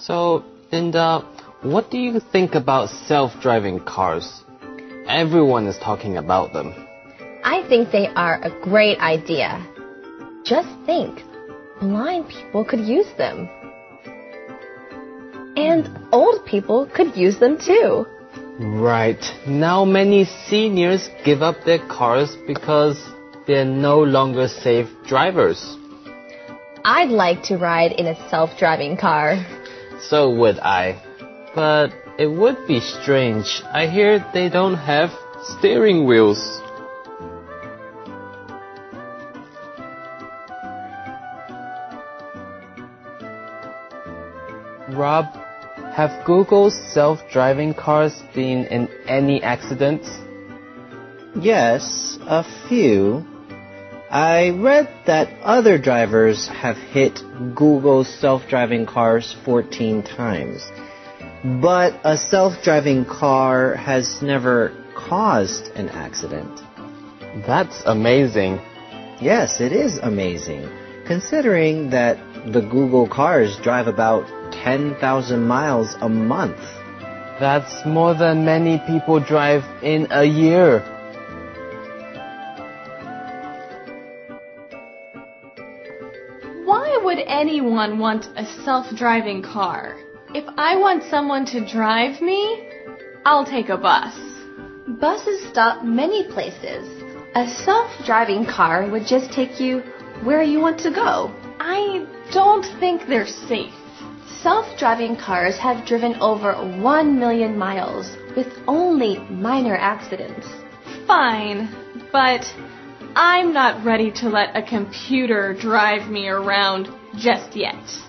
So, Linda, what do you think about self-driving cars? Everyone is talking about them. I think they are a great idea. Just think, blind people could use them. And old people could use them too. Right. Now many seniors give up their cars because they're no longer safe drivers. I'd like to ride in a self-driving car. So would I. But it would be strange. I hear they don't have steering wheels. Rob, have Google's self-driving cars been in any accidents? Yes, a few. I read that other drivers have hit Google's self-driving cars 14 times. But a self-driving car has never caused an accident. That's amazing. Yes, it is amazing, considering that the Google cars drive about 10,000 miles a month. That's more than many people drive in a year. Why would anyone want a self-driving car? If I want someone to drive me, I'll take a bus. Buses stop many places. A self-driving car would just take you where you want to go. I don't think they're safe. Self-driving cars have driven over 1 million miles with only minor accidents. Fine, but I'm not ready to let a computer drive me around just yet.